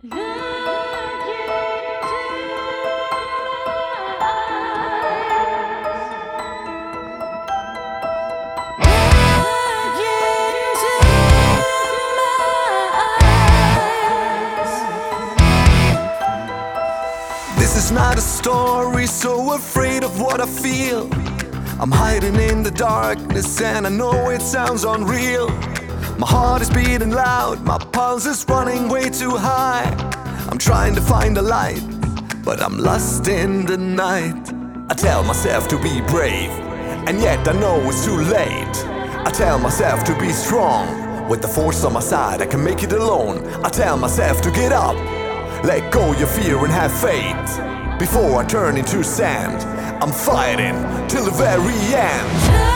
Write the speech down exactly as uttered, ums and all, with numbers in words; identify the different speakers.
Speaker 1: This is not a story, so afraid of what I feel. I'm hiding in the darkness and I know it sounds unreal. My heart is beating loud, my pulse is running way too high. I'm trying to find a light, but I'm lost in the night. I tell myself to be brave, and yet I know it's too late. I tell myself to be strong, with the force on my side I can make it alone. I tell myself to get up, let go your fear and have faith. Before I turn into sand, I'm fighting till the very end.